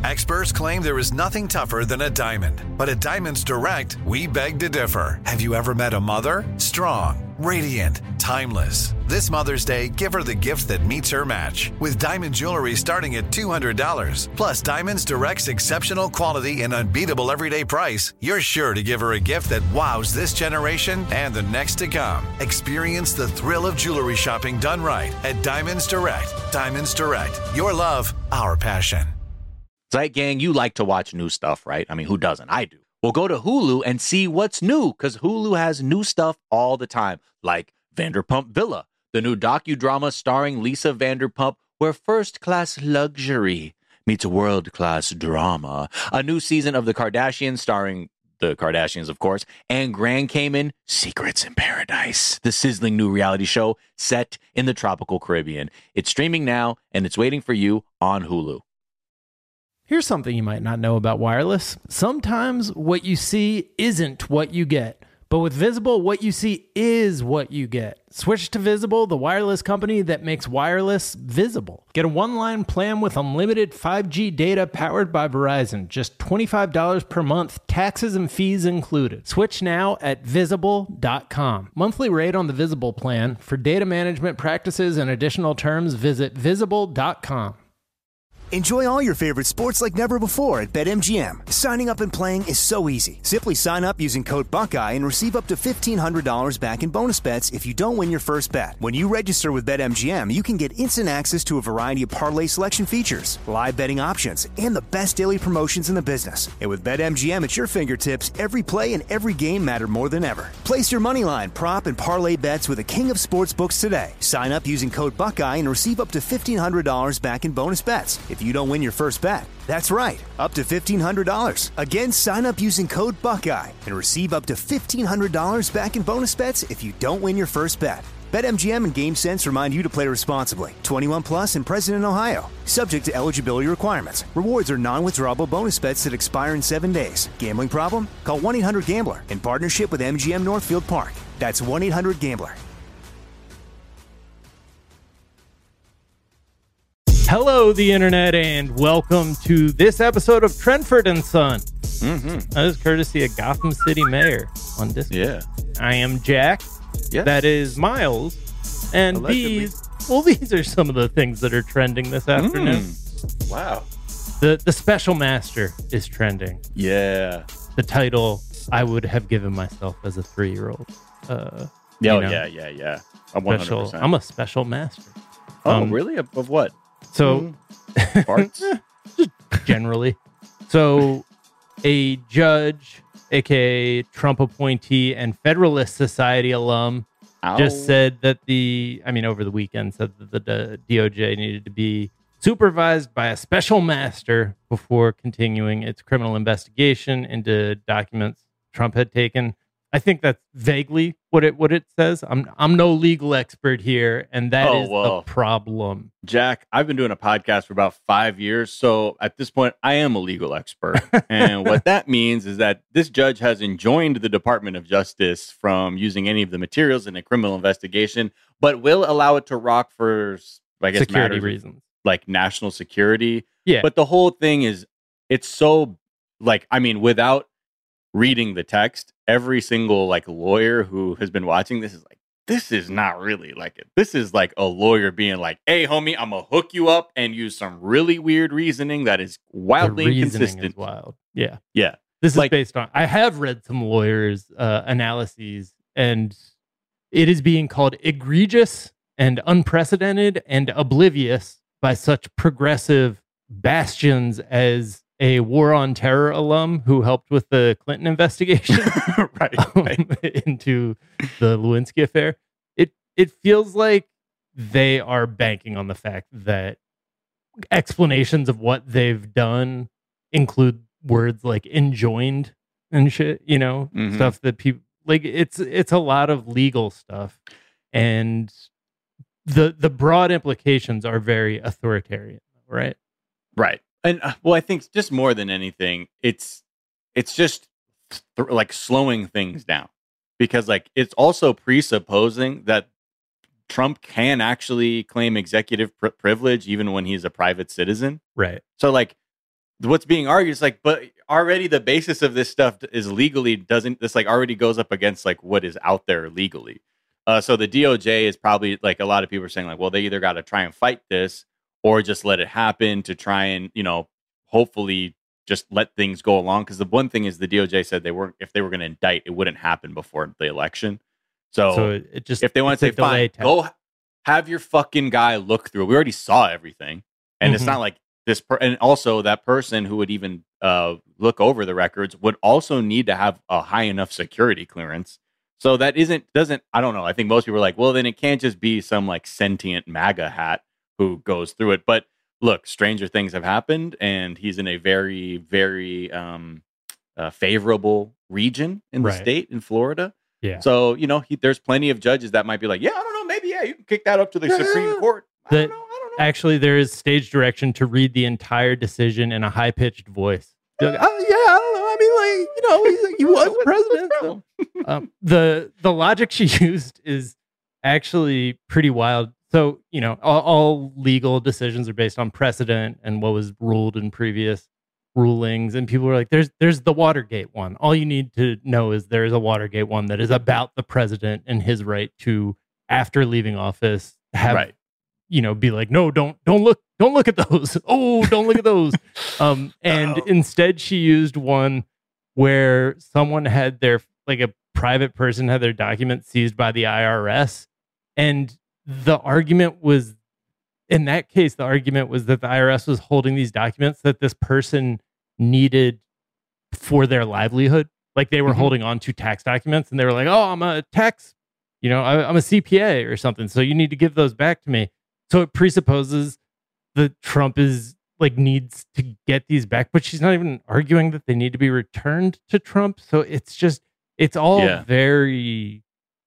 Experts claim there is nothing tougher than a diamond. But at Diamonds Direct, we beg to differ. Have you ever met a mother? Strong, radiant, timeless. This Mother's Day, give her the gift that meets her match. With diamond jewelry starting at $200. Plus, Diamonds Direct's exceptional quality and unbeatable everyday price, you're sure to give her a gift that wows this generation and the next to come. Experience the thrill of jewelry shopping done right at Diamonds Direct. Diamonds Direct. Your love, our passion. Right, gang, you like to watch new stuff, right? I mean, who doesn't? I do. Well, go to Hulu and see what's new, because Hulu has new stuff all the time, like Vanderpump Villa, the new docudrama starring Lisa Vanderpump, where first-class luxury meets world-class drama. A new season of The Kardashians starring the Kardashians, of course, and Grand Cayman, Secrets in Paradise, the sizzling new reality show set in the tropical Caribbean. It's streaming now, and it's waiting for you on Hulu. Here's something you might not know about wireless. Sometimes what you see isn't what you get. But with Visible, what you see is what you get. Switch to Visible, the wireless company that makes wireless visible. Get a one-line plan with unlimited 5G data powered by Verizon. Just $25 per month, taxes and fees included. Switch now at Visible.com. Monthly rate on the Visible plan. For data management practices and additional terms, visit Visible.com. Enjoy all your favorite sports like never before at BetMGM. Signing up and playing is so easy. Simply sign up using code Buckeye and receive up to $1,500 back in bonus bets if you don't win your first bet. When you register with BetMGM, you can get instant access to a variety of parlay selection features, live betting options, and the best daily promotions in the business. And with BetMGM at your fingertips, every play and every game matter more than ever. Place your moneyline, prop, and parlay bets with the king of sportsbooks today. Sign up using code Buckeye and receive up to $1,500 back in bonus bets if you don't win your first bet. That's right, up to $1,500. Again, sign up using code Buckeye and receive up to $1,500 back in bonus bets if you don't win your first bet. BetMGM and GameSense remind you to play responsibly. 21 plus and present in Ohio. Subject to eligibility requirements. Rewards are non-withdrawable bonus bets that expire in 7 days. Gambling problem? Call 1-800-GAMBLER in partnership with MGM Northfield Park. That's 1-800-GAMBLER. Hello, the internet, and welcome to this episode of Trentford and Son. That is courtesy of Gotham City Mayor on Discord. Yeah. I am Jack. Yes. That is Miles. And Allegedly. these are some of the things that are trending this afternoon. Wow. The Special Master is trending. Yeah. The title I would have given myself as a 3-year-old. Yeah. I'm 100%. I'm a Special Master. Oh, really? Of what? So, Parts? generally. So, a judge, aka Trump appointee and Federalist Society alum, just said that over the weekend, said that the DOJ needed to be supervised by a special master before continuing its criminal investigation into documents Trump had taken. I think that's vaguely what it says. I'm no legal expert here, and that is the problem. Jack, I've been doing a podcast for about 5 years, so at this point, I am a legal expert. And what that means is that this judge has enjoined the Department of Justice from using any of the materials in a criminal investigation, but will allow it to rock for, I guess, security reasons, like national security. Yeah. But the whole thing is, it's so, without reading the text, every single lawyer who has been watching this is like, this is not really like it. This is like a lawyer being like, hey, homie, I'm going to hook you up and use some really weird reasoning that is wildly inconsistent. Is wild. Yeah. Yeah. This is based on, I have read some lawyers' analyses, and it is being called egregious and unprecedented and oblivious by such progressive bastions as a War on Terror alum who helped with the Clinton investigation into the Lewinsky affair. It feels like they are banking on the fact that explanations of what they've done include words like enjoined and shit, stuff that people it's a lot of legal stuff, and the broad implications are very authoritarian, right? Right. And I think just more than anything, it's just slowing things down, because it's also presupposing that Trump can actually claim executive privilege even when he's a private citizen. Right. So what's being argued is like, but already the basis of this stuff is legally doesn't this like already goes up against like what is out there legally. So the DOJ is probably like a lot of people are saying like, well, they either got to try and fight this or just let it happen to try and, hopefully just let things go along. Because the one thing is the DOJ said if they were going to indict, it wouldn't happen before the election. So it just, if they want to say, fine, go have your fucking guy look through it. We already saw everything. And it's not like and also that person who would even look over the records would also need to have a high enough security clearance. So that I don't know. I think most people are like, well, then it can't just be some like sentient MAGA hat who goes through it. But look, stranger things have happened, and he's in a very, very favorable region in the state in Florida. Yeah. So, there's plenty of judges that might be like, yeah, I don't know, maybe, you can kick that up to the Supreme Court. I don't know. Actually, there is stage direction to read the entire decision in a high-pitched voice. Like, oh, yeah, I don't know. I mean, like, he was president. So. The logic she used is actually pretty wild. So, all legal decisions are based on precedent and what was ruled in previous rulings. And people are like, there's the Watergate one. All you need to know is there is a Watergate one that is about the president and his right to, after leaving office, have, be like, no, don't look at those. Oh, don't look at those. And instead she used one where someone had a private person had their documents seized by the IRS. And the argument was, in that case, the argument was that the IRS was holding these documents that this person needed for their livelihood. Like they were holding on to tax documents, and they were like, oh, I'm a tax, I'm a CPA or something. So you need to give those back to me. So it presupposes that Trump needs to get these back, but she's not even arguing that they need to be returned to Trump. So it's all very,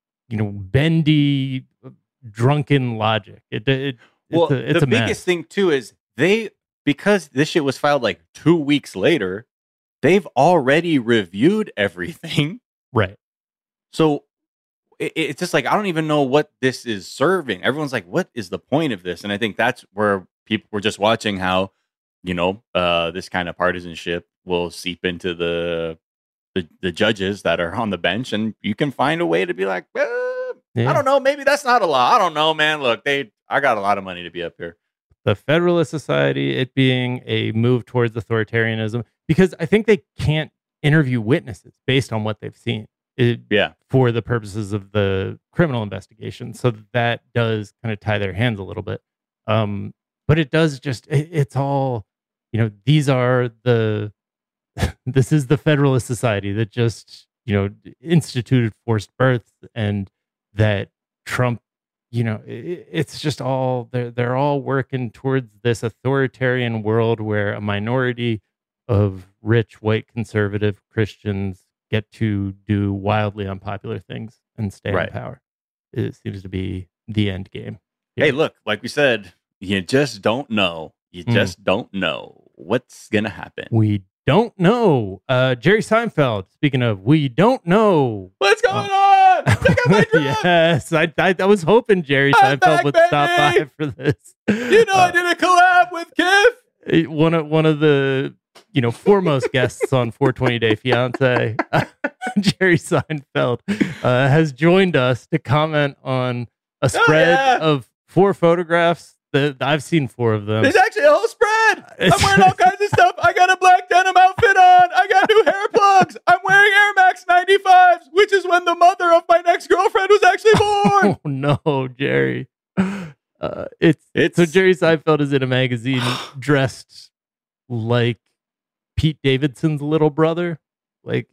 bendy, drunken logic. It's the a biggest mess. thing too is because this shit was filed like 2 weeks later, they've already reviewed everything. Right. So it's just like, I don't even know what this is serving. Everyone's like, what is the point of this? And I think that's where people were just watching how, this kind of partisanship will seep into the judges that are on the bench. And you can find a way to be like, I don't know, maybe that's not a law. I don't know, man. Look, I got a lot of money to be up here. The Federalist Society, it being a move towards authoritarianism, because I think they can't interview witnesses based on what they've seen. For the purposes of the criminal investigation. So that does kind of tie their hands a little bit. But it does it's all, these are this is the Federalist Society that just, instituted forced births, and that Trump, it's just all, they're all working towards this authoritarian world where a minority of rich, white, conservative Christians get to do wildly unpopular things and stay in power. It seems to be the end game. Yeah. Hey, look, like we said, you just don't know. You just don't know what's going to happen. We don't know. Jerry Seinfeld, speaking of, we don't know. What's going on? Check out my drum. Yes, I was hoping Jerry Seinfeld would stop by for this. I did a collab with Kif. One of the foremost guests on 420 Day Fiance, Jerry Seinfeld, has joined us to comment on a spread of 4 photographs. I've seen 4 of them. There's actually a whole spread. I'm wearing all kinds of stuff. I got a black denim outfit on. I got new hair plugs. I'm wearing Air Max 95s, which is when the mother of my next girlfriend was actually born. Oh no, Jerry. So Jerry Seinfeld is in a magazine dressed like Pete Davidson's little brother. Like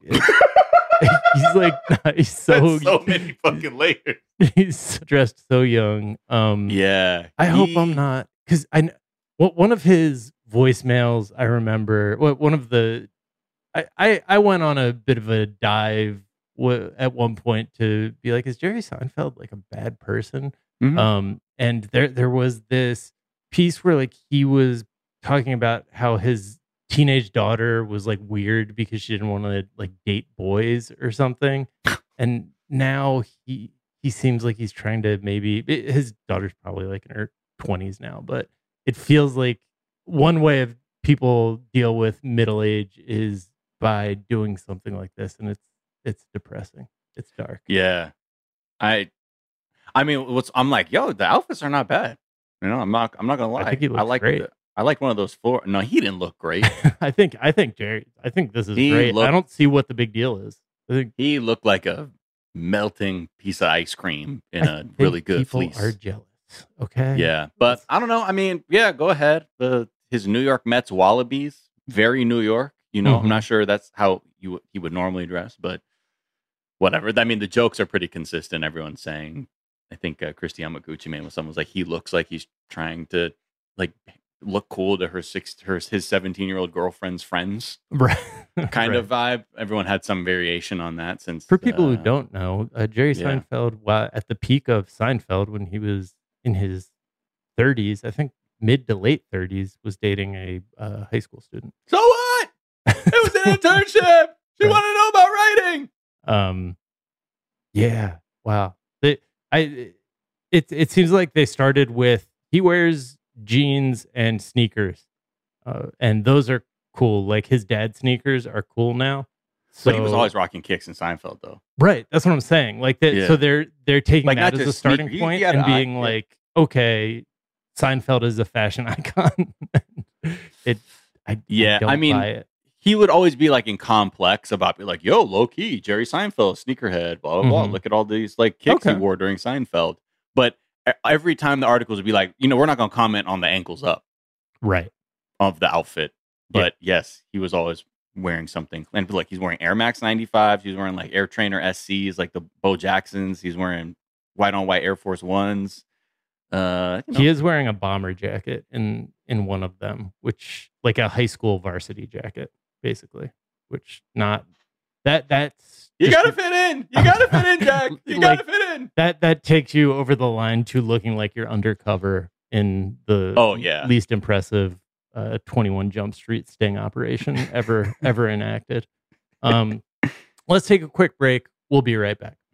he's so many fucking layers. He's dressed so young. I hope I'm not, because one of his voicemails I remember. One of the I went on a bit of a dive at one point to be like, is Jerry Seinfeld like a bad person? Mm-hmm. And there was this piece where like he was talking about how his teenage daughter was like weird because she didn't want to like date boys or something, and now he seems like he's trying to his daughter's probably like in her 20s now, but it feels like one way of people deal with middle age is by doing something like this, and it's depressing. It's dark. Yeah. I mean, I'm like, yo, the outfits are not bad. You know, I'm not gonna lie. I think he looks great. I like one of those four. No, he didn't look great. I think Jerry. I think this is great. I don't see what the big deal is. I think he looked like a melting piece of ice cream in a really good fleece. People are jealous. Okay. Yeah, but I don't know. I mean, yeah, go ahead. His New York Mets Wallabies, very New York. You know, I'm not sure that's how he would normally dress, but whatever. I mean, the jokes are pretty consistent. Everyone's saying. I think Christy Yamaguchi man was someone was like, he looks like he's trying to like look cool to his 17-year-old girlfriend's friends, right? Kind of vibe. Everyone had some variation on that. Since for people who don't know, Jerry Seinfeld, at the peak of Seinfeld, when he was in his 30s, I think mid to late 30s, was dating a high school student. So what? It was an internship. She wanted to know about writing. Yeah. Wow. It seems like they started with he wears jeans and sneakers, and those are cool. Like his dad's sneakers are cool now. So, but he was always rocking kicks in Seinfeld, though. Right, that's what I'm saying. Like so they're taking like that as a starting point and being like, okay, Seinfeld is a fashion icon. I mean, buy it. He would always be like in Complex about be like, yo, low key, Jerry Seinfeld, sneakerhead, blah, blah, blah. Look at all these like kicks he wore during Seinfeld. But every time the articles would be like, you know, we're not going to comment on the ankles up. Right. Of the outfit. But yes, he was always wearing something. And like he's wearing Air Max 95s. He's wearing like Air Trainer SCs, like the Bo Jacksons. He's wearing white on white Air Force Ones. He is wearing a bomber jacket in one of them, which like a high school varsity jacket. Basically, which not that's you gotta fit in. You gotta fit in, Jack. You gotta fit in. That takes you over the line to looking like you're undercover in the least impressive 21 Jump Street sting operation ever enacted. Let's take a quick break. We'll be right back.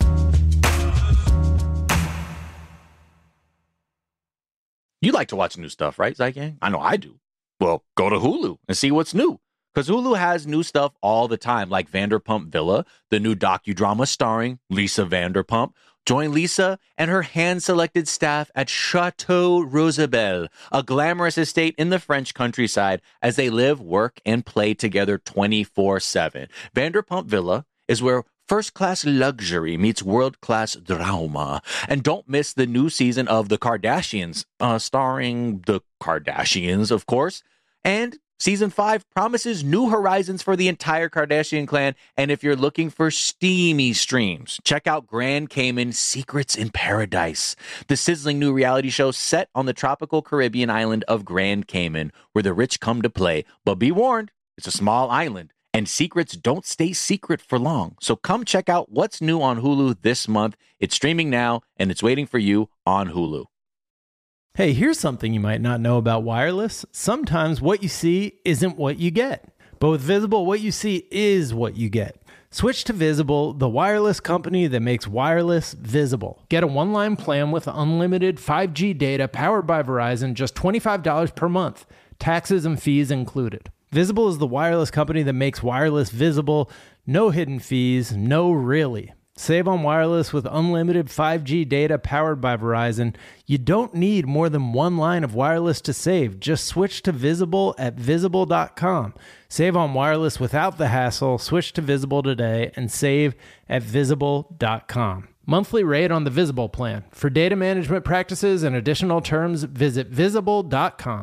You like to watch new stuff, right, Zygang? I know I do. Well, go to Hulu and see what's new. Because Hulu has new stuff all the time, like Vanderpump Villa, the new docudrama starring Lisa Vanderpump. Join Lisa and her hand-selected staff at Chateau Rosabelle, a glamorous estate in the French countryside, as they live, work, and play together 24/7. Vanderpump Villa is where first-class luxury meets world-class drama. And don't miss the new season of The Kardashians, starring the Kardashians, of course. And Season 5 promises new horizons for the entire Kardashian clan, and if you're looking for steamy streams, check out Grand Cayman Secrets in Paradise, the sizzling new reality show set on the tropical Caribbean island of Grand Cayman, where the rich come to play. But be warned, it's a small island, and secrets don't stay secret for long. So come check out what's new on Hulu this month. It's streaming now, and it's waiting for you on Hulu. Hey, here's something you might not know about wireless. Sometimes what you see isn't what you get. But with Visible, what you see is what you get. Switch to Visible, the wireless company that makes wireless visible. Get a one-line plan with unlimited 5G data powered by Verizon, just $25 per month. Taxes and fees included. Visible is the wireless company that makes wireless visible. No hidden fees, no really. Save on wireless with unlimited 5G data powered by Verizon. You don't need more than one line of wireless to save. Just switch to Visible at Visible.com. Save on wireless without the hassle. Switch to Visible today and save at Visible.com. Monthly rate on the Visible plan. For data management practices and additional terms, visit Visible.com.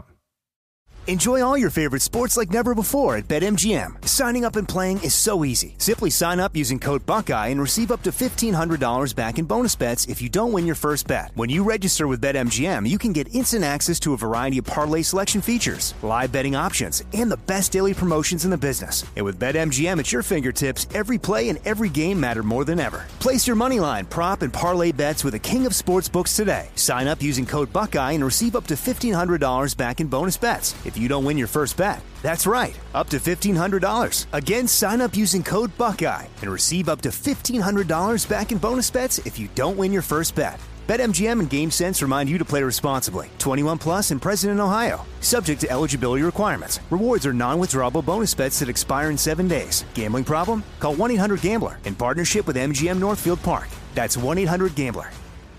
Enjoy all your favorite sports like never before at BetMGM. Signing up and playing is so easy. Simply sign up using code Buckeye and receive up to $1,500 back in bonus bets if you don't win your first bet. When you register with BetMGM, you can get instant access to a variety of parlay selection features, live betting options, and the best daily promotions in the business. And with BetMGM at your fingertips, every play and every game matter more than ever. Place your moneyline, prop, and parlay bets with the king of sportsbooks today. Sign up using code Buckeye and receive up to $1,500 back in bonus bets if you don't win your first bet. That's right, up to $1,500. Again, sign up using code Buckeye and receive up to $1,500 back in bonus bets if you don't win your first bet. BetMGM and GameSense remind you to play responsibly. 21 plus and present in Ohio. Subject to eligibility requirements. Rewards are non-withdrawable bonus bets that expire in 7 days. Gambling problem? Call 1-800-GAMBLER in partnership with MGM Northfield Park. That's 1-800-GAMBLER.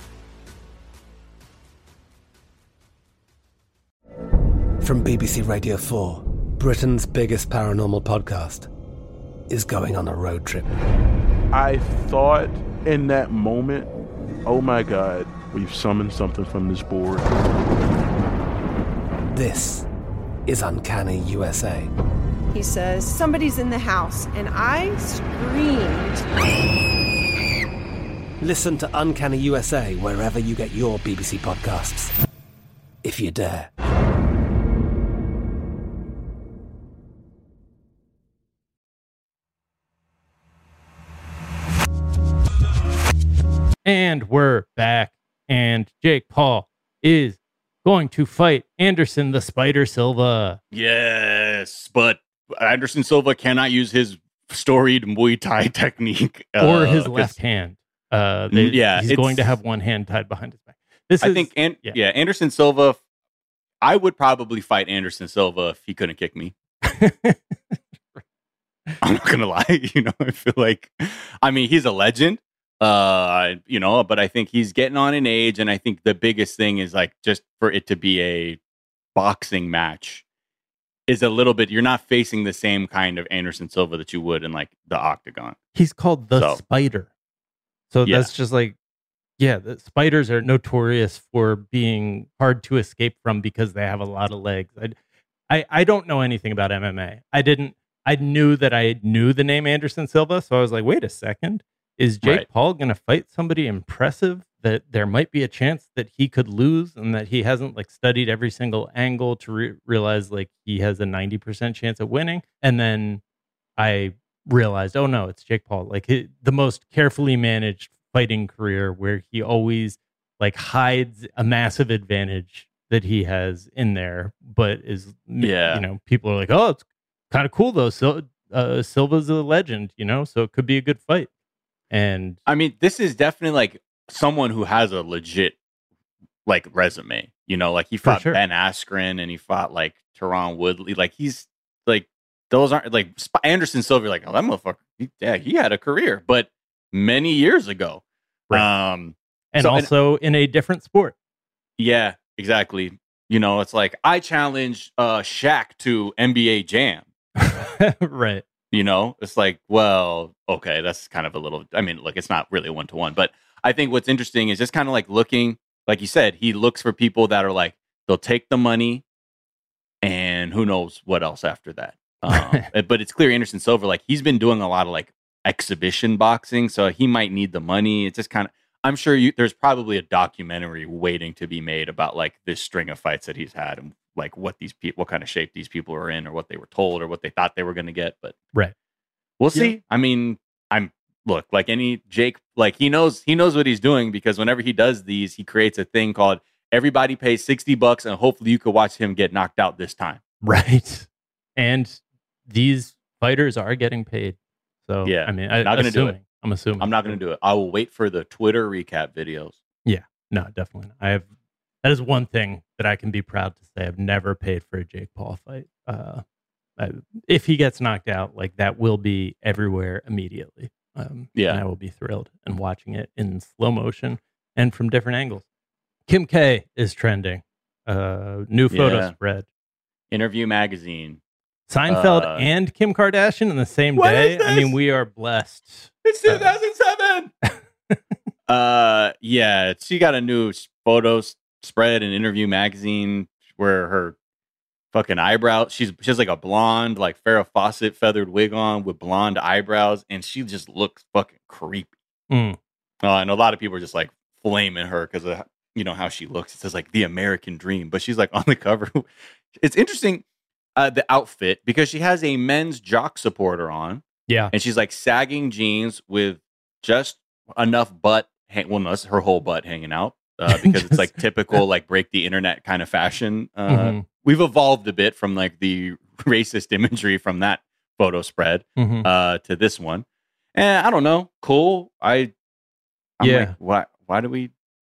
From BBC Radio 4, Britain's biggest paranormal podcast is going on a road trip. I thought in that moment, oh my God, we've summoned something from this board. This is Uncanny USA. He says, somebody's in the house, and I screamed. Listen to Uncanny USA wherever you get your BBC podcasts, if you dare. And we're back. And Jake Paul is going to fight Anderson the Spider Silva. Yes, but Anderson Silva cannot use his storied Muay Thai technique. Or his left hand. He's going to have one hand tied behind his back. Anderson Silva, I would probably fight Anderson Silva if he couldn't kick me. I'm not going to lie. I feel like, he's a legend. But I think he's getting on in age, and I think the biggest thing is like just for it to be a boxing match is a little bit. You're not facing the same kind of Anderson Silva that you would in like the octagon. He's called the Spider, so that's just like, the spiders are notorious for being hard to escape from because they have a lot of legs. I don't know anything about MMA. I knew that I knew the name Anderson Silva, so I was like, wait a second. Is Jake Paul going to fight somebody impressive that there might be a chance that he could lose and that he hasn't like studied every single angle to realize like he has a 90% chance of winning? And then I realized, oh no, it's Jake Paul. Like the most carefully managed fighting career where he always like hides a massive advantage that he has in there, but is, people are like, oh, it's kind of cool though. So Silva's a legend, so it could be a good fight. And this is definitely like someone who has a legit like resume, like he fought Ben Askren and he fought like Tyron Woodley. Like he's like, those aren't like Anderson Silva. Like, oh, that motherfucker. He had a career, but many years ago. Right. In a different sport. Yeah, exactly. It's like I challenge Shaq to NBA Jam. Right. It's like, well, okay, that's kind of a little, look, it's not really 1-to-1, but I think what's interesting is just kind of like looking, like you said, he looks for people that are like, they'll take the money and who knows what else after that. But it's clear Anderson Silva, like he's been doing a lot of like exhibition boxing, so he might need the money. It's just kind of, I'm sure there's probably a documentary waiting to be made about like this string of fights that he's had and like what kind of shape these people are in or what they were told or what they thought they were going to get. But we'll see. Like any Jake, like he knows what he's doing because whenever he does these, he creates a thing called everybody pays $60 and hopefully you could watch him get knocked out this time. Right. And these fighters are getting paid. So, I'm not going to do it. I'm assuming. I'm not going to do it. I will wait for the Twitter recap videos. Yeah, no, definitely not. That is one thing that I can be proud to say. I've never paid for a Jake Paul fight. If he gets knocked out, like that will be everywhere immediately. And I will be thrilled and watching it in slow motion and from different angles. Kim K is trending. New photo spread. Interview Magazine. Seinfeld and Kim Kardashian in the same day. We are blessed. It's 2007. She got a new photo spread in Interview Magazine where her fucking eyebrows, she has like a blonde, like Farrah Fawcett feathered wig on with blonde eyebrows, and she just looks fucking creepy. And a lot of people are just like flaming her because of how she looks. It says like the American dream, but she's like on the cover. It's interesting. The outfit, because she has a men's jock supporter on. Yeah. And she's like sagging jeans with just enough butt. That's her whole butt hanging out because it's like typical, like break the internet kind of fashion. We've evolved a bit from like the racist imagery from that photo spread to this one. And I don't know. Cool. I'm like, why do we?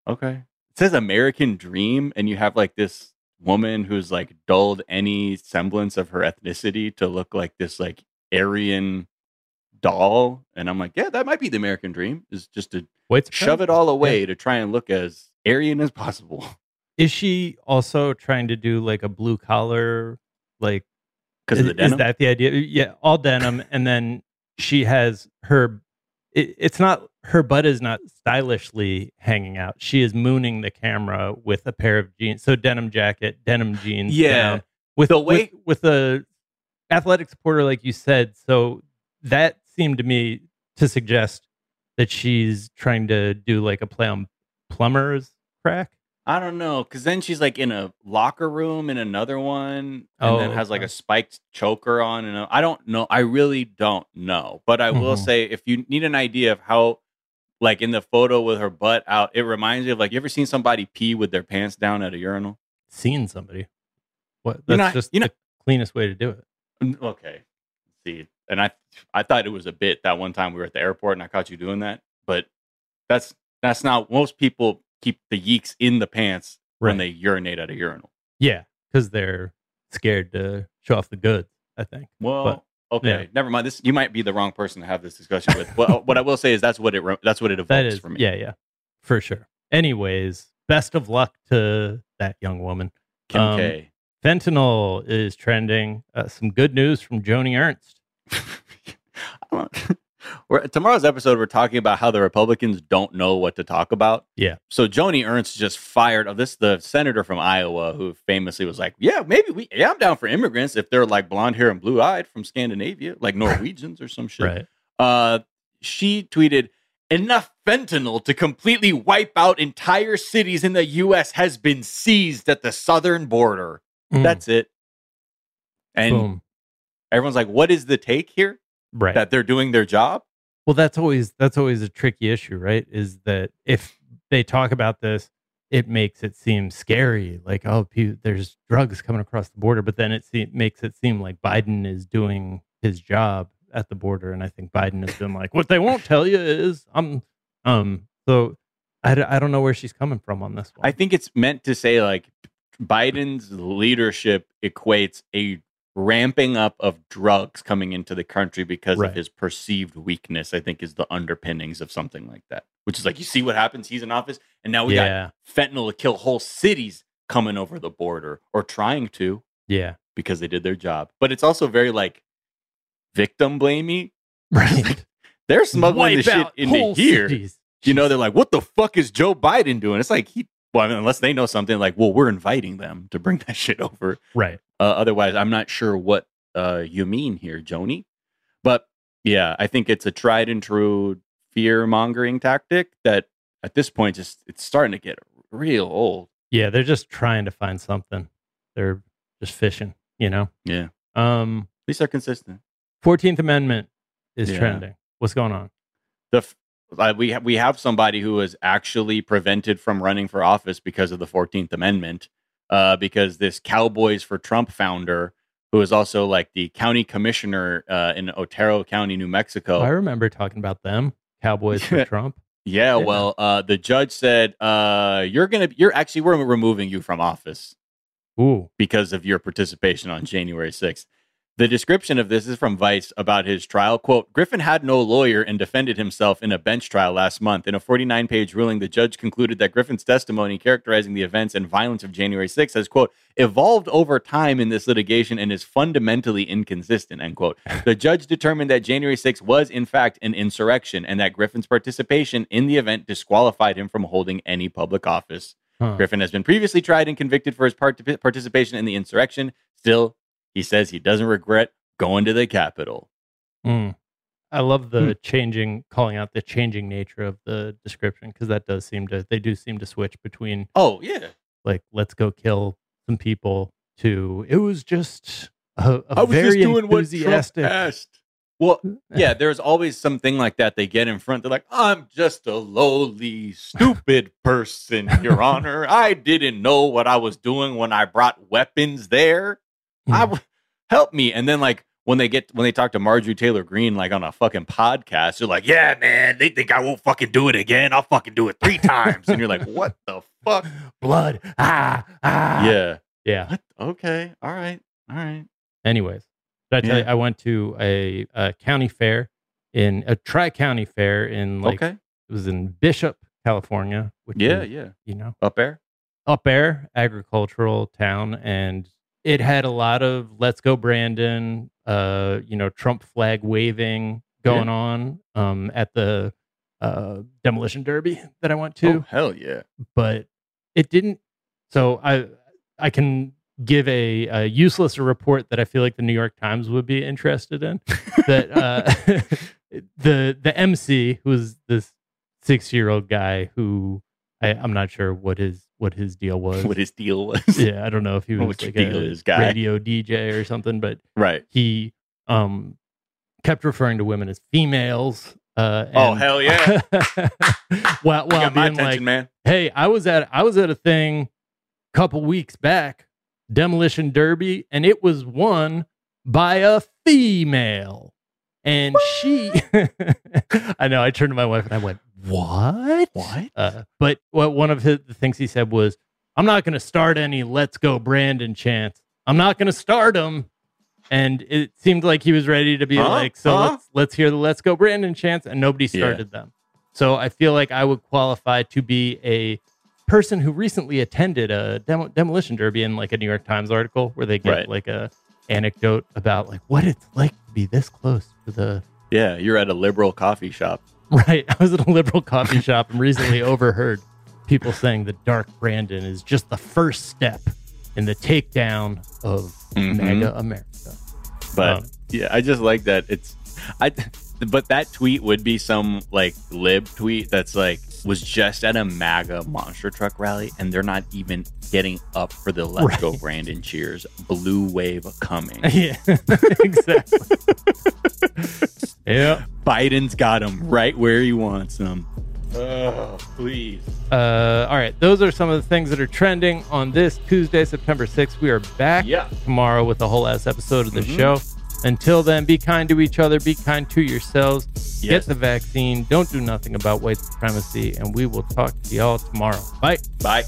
Okay. It says American Dream, and you have like this woman who's like dulled any semblance of her ethnicity to look like this like Aryan doll. And I'm like, yeah, that might be the American Dream, is just to shove it all away to try and look as Aryan as possible. Is she also trying to do like a blue collar, like, because of the denim? Is that the idea? Yeah, all denim. And then she has her, it's not, her butt is not stylishly hanging out. She is mooning the camera with a pair of jeans. So denim jacket, denim jeans. Yeah. With the athletic supporter, like you said. So that seemed to me to suggest that she's trying to do like a play on plumber's crack. I don't know, because then she's like in a locker room in another one, and then has like a spiked choker on. And I don't know. I really don't know. But I will say, if you need an idea of how, like in the photo with her butt out, it reminds me of like, you ever seen somebody pee with their pants down at a urinal? Seen somebody? What? That's the cleanest way to do it. Okay. See, and I thought it was a bit that one time we were at the airport and I caught you doing that, but that's not, most people keep the yeeks in the pants when they urinate at a urinal. Yeah, because they're scared to show off the goods, I think. Well, okay, never mind. This, you might be the wrong person to have this discussion with. Well, what I will say is that's what it evokes for me. Yeah, for sure. Anyways, best of luck to that young woman. Kim K. Fentanyl is trending. Some good news from Joni Ernst. Tomorrow's episode, we're talking about how the Republicans don't know what to talk about. Yeah. So Joni Ernst just fired the senator from Iowa who famously was like, yeah, I'm down for immigrants if they're like blonde hair and blue eyed from Scandinavia, like Norwegians or some shit. Right. She tweeted, enough fentanyl to completely wipe out entire cities in the U.S. has been seized at the southern border. That's it. And boom. Everyone's like, what is the take here? Right. That they're doing their job? Well, that's always a tricky issue, right? Is that if they talk about this, it makes it seem scary, like, oh, there's drugs coming across the border, but then it makes it seem like Biden is doing his job at the border, and I think Biden has been like, what they won't tell you is so I don't know where she's coming from on this one. I think it's meant to say like Biden's leadership equates a ramping up of drugs coming into the country because of his perceived weakness, I think is the underpinnings of something like that. Which is like, you see what happens, he's in office, and now we got fentanyl to kill whole cities coming over the border, or trying to. Yeah. Because they did their job. But it's also very like victim blamey. Right. Like, they're smuggling the shit into here. Cities. You know, they're like, what the fuck is Joe Biden doing? It's like, unless they know something, like, well, we're inviting them to bring that shit over. Right. Otherwise, I'm not sure what you mean here, Joni. But yeah, I think it's a tried and true fear-mongering tactic that at this point, it's starting to get real old. Yeah, they're just trying to find something. They're just fishing, you know? Yeah. At least they're consistent. 14th Amendment is trending. What's going on? We have somebody who was actually prevented from running for office because of the 14th Amendment, because this Cowboys for Trump founder, who is also like the county commissioner in Otero County, New Mexico. I remember talking about them, Cowboys for Trump. Yeah, well, the judge said, we're removing you from office. Ooh. Because of your participation on January 6th. The description of this is from Vice about his trial. Quote, Griffin had no lawyer and defended himself in a bench trial last month. In a 49-page ruling, the judge concluded that Griffin's testimony characterizing the events and violence of January 6th has, quote, evolved over time in this litigation and is fundamentally inconsistent, end quote. The judge determined that January 6th was, in fact, an insurrection and that Griffin's participation in the event disqualified him from holding any public office. Griffin has been previously tried and convicted for his participation in the insurrection. Still, he says he doesn't regret going to the Capitol. I love the calling out the changing nature of the description, because that they do seem to switch between. Oh, yeah. Like, let's go kill some people to, it was just a I was very just doing enthusiastic. What Trump asked. Well, yeah, there's always something like that. They get in front. They're like, I'm just a lowly, stupid person, Your Honor. I didn't know what I was doing when I brought weapons there. Help me. And then, like, when they talk to Marjorie Taylor Greene like on a fucking podcast, they're like, yeah, man, they think I won't fucking do it again. I'll fucking do it 3 times. And you're like, what the fuck? Blood. Yeah. What? Okay. All right. Anyways, did I tell you I went to a county fair a tri-county fair in it was in Bishop, California. Which is, you know, up there, agricultural town, and it had a lot of "Let's Go Brandon," Trump flag waving going on at the demolition derby that I went to. Oh, hell yeah! But it didn't. So I can give a useless report that I feel like the New York Times would be interested in. That the MC, who was this 6-year-old guy who I'm not sure what his deal was. What his deal was? Yeah, I don't know if he was like a radio DJ or something, but he kept referring to women as females. Oh hell yeah! While got my being attention, like, man. Hey, I was at a thing a couple weeks back, demolition derby, and it was won by a female. And she, I know, I turned to my wife and I went, what? But one of the things he said was, I'm not going to start any "Let's Go Brandon" chants. I'm not going to start them. And it seemed like he was ready to be let's hear the "Let's Go Brandon" chants, and nobody started them. So I feel like I would qualify to be a person who recently attended a demolition derby in like a New York Times article where they get like a anecdote about like what it's like to be this close to the. Yeah, you're at a liberal coffee shop. Right. I was at a liberal coffee shop and recently overheard people saying that Dark Brandon is just the first step in the takedown of MAGA America. But I just like that but that tweet would be some like lib tweet that's like was just at a MAGA monster truck rally and they're not even getting up for the "Let's Go Brandon" cheers. Blue wave coming. Yeah, exactly. Yeah, Biden's got him right where he wants them. Oh, please. All right, those are some of the things that are trending on this Tuesday, September 6th. We are back tomorrow with a whole ass episode of the show. Until then, be kind to each other, be kind to yourselves, get the vaccine, don't do nothing about white supremacy, and we will talk to y'all tomorrow. Bye. Bye.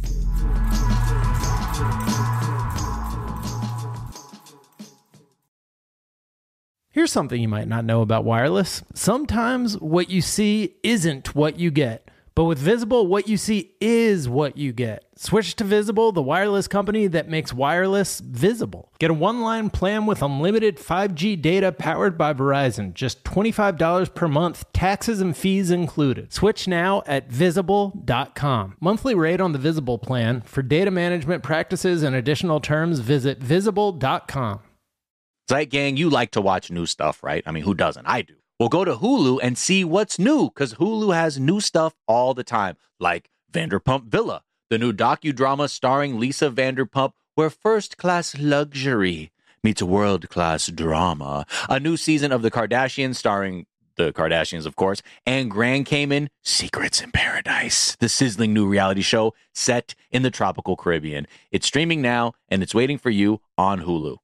Here's something you might not know about wireless. Sometimes what you see isn't what you get. But with Visible, what you see is what you get. Switch to Visible, the wireless company that makes wireless visible. Get a one-line plan with unlimited 5G data powered by Verizon. Just $25 per month, taxes and fees included. Switch now at Visible.com. Monthly rate on the Visible plan. For data management practices and additional terms, visit Visible.com. Zeit Gang, you like to watch new stuff, right? I mean, who doesn't? I do. Well, go to Hulu and see what's new, because Hulu has new stuff all the time, like Vanderpump Villa, the new docudrama starring Lisa Vanderpump, where first-class luxury meets world-class drama. A new season of The Kardashians starring the Kardashians, of course, and Grand Cayman, Secrets in Paradise, the sizzling new reality show set in the tropical Caribbean. It's streaming now, and it's waiting for you on Hulu.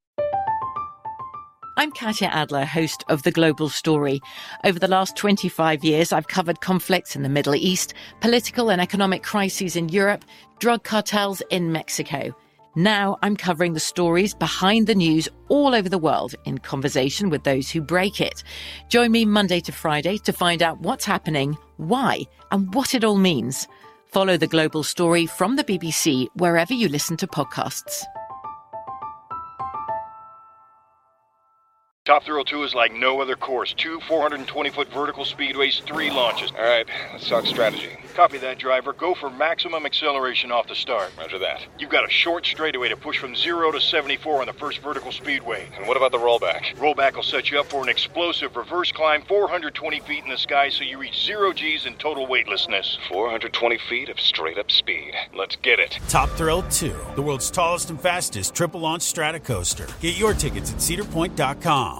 I'm Katya Adler, host of The Global Story. Over the last 25 years, I've covered conflicts in the Middle East, political and economic crises in Europe, drug cartels in Mexico. Now I'm covering the stories behind the news all over the world in conversation with those who break it. Join me Monday to Friday to find out what's happening, why, and what it all means. Follow The Global Story from the BBC wherever you listen to podcasts. Top Thrill 2 is like no other course. 2 420-foot vertical speedways, 3 launches. All right, let's talk strategy. Copy that, driver. Go for maximum acceleration off the start. Roger that. You've got a short straightaway to push from 0 to 74 on the first vertical speedway. And what about the rollback? Rollback will set you up for an explosive reverse climb 420 feet in the sky so you reach 0 G's in total weightlessness. 420 feet of straight-up speed. Let's get it. Top Thrill 2, the world's tallest and fastest triple-launch strata coaster. Get your tickets at cedarpoint.com.